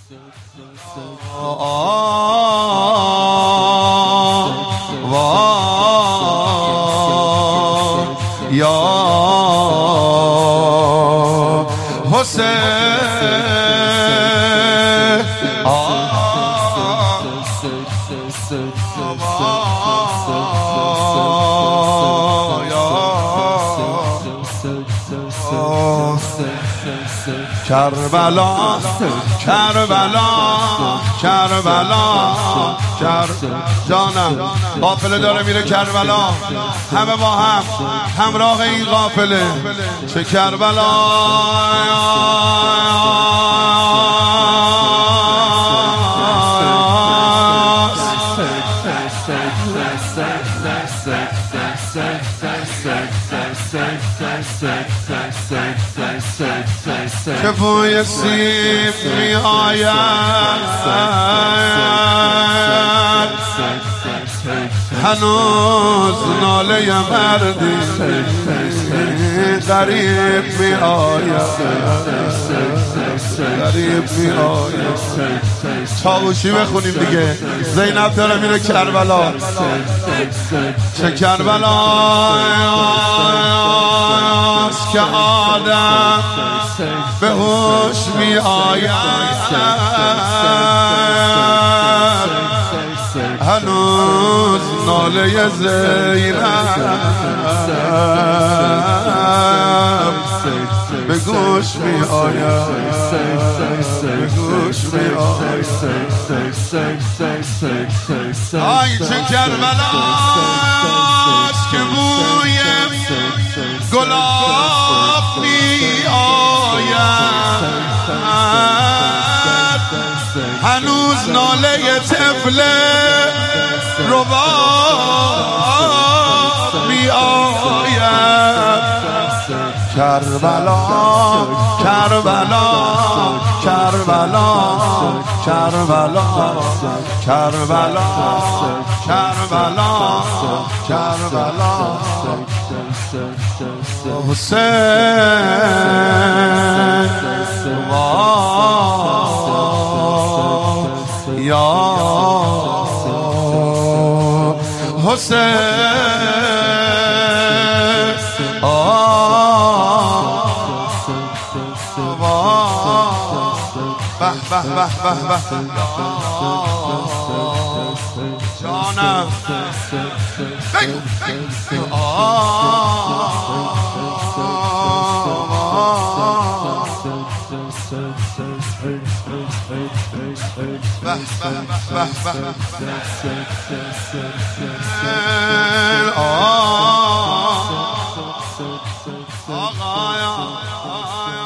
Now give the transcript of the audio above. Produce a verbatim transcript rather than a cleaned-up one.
یا حسین کربلا کربلا کربلا کر جانم قافله داره میره کربلا، همه با هم همراه این قافله. چه کربلا که بوی سیب می آید، هنوز ناله مردی غریب می آید، غریب می آید. چاوشی بخونیم دیگه. زینب داره میره کربلا. چه کربلا است که آدم به هوش می آید، هنوز ناله زینب به گوش می آید، به گوش می آید. آی چه کربلا است که بوی گلاب می آید، هنوز ناله طفل رباب می آید. کربلا کربلا کربلا کربلا کربلا کربلا کربلا حسین یا حسین به به به به به جانم آقا